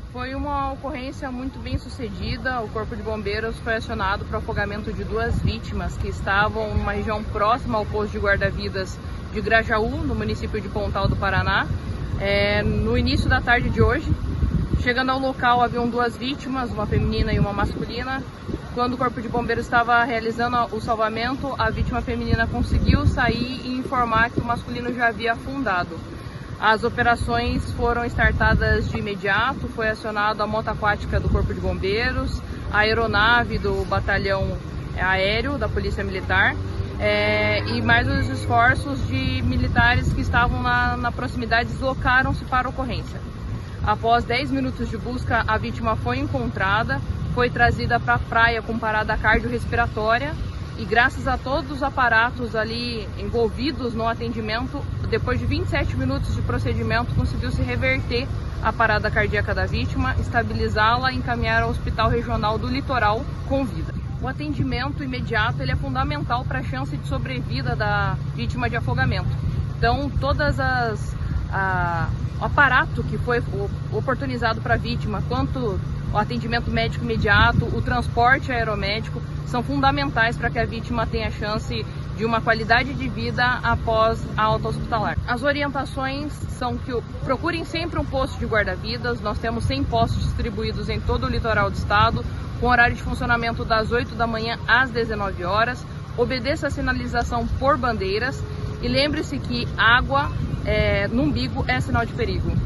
Foi uma ocorrência muito bem sucedida. O Corpo de Bombeiros foi acionado para o afogamento de 2 vítimas que estavam numa região próxima ao posto de guarda-vidas de Grajaú, no município de Pontal do Paraná, no início da tarde de hoje. Chegando ao local, haviam 2 vítimas, uma feminina e uma masculina. Quando o Corpo de Bombeiros estava realizando o salvamento, a vítima feminina conseguiu sair e informar que o masculino já havia afundado. As operações foram startadas de imediato, foi acionada a moto aquática do Corpo de Bombeiros, a aeronave do batalhão aéreo da Polícia Militar e mais os esforços de militares que estavam na proximidade deslocaram-se para a ocorrência. Após 10 minutos de busca, a vítima foi encontrada, foi trazida para a praia com parada cardiorrespiratória e graças a todos os aparatos ali envolvidos no atendimento, depois de 27 minutos de procedimento, conseguiu-se reverter a parada cardíaca da vítima, estabilizá-la e encaminhar ao Hospital Regional do Litoral com vida. O atendimento imediato ele é fundamental para a chance de sobrevida da vítima de afogamento. Então, o aparato que foi oportunizado para a vítima, quanto o atendimento médico imediato, o transporte aeromédico, são fundamentais para que a vítima tenha chance de uma qualidade de vida após a alta hospitalar. As orientações são que procurem sempre um posto de guarda-vidas. Nós temos 100 postos distribuídos em todo o litoral do estado, com horário de funcionamento das 8 da manhã às 19 horas. Obedeça a sinalização por bandeiras e lembre-se que água no umbigo é sinal de perigo.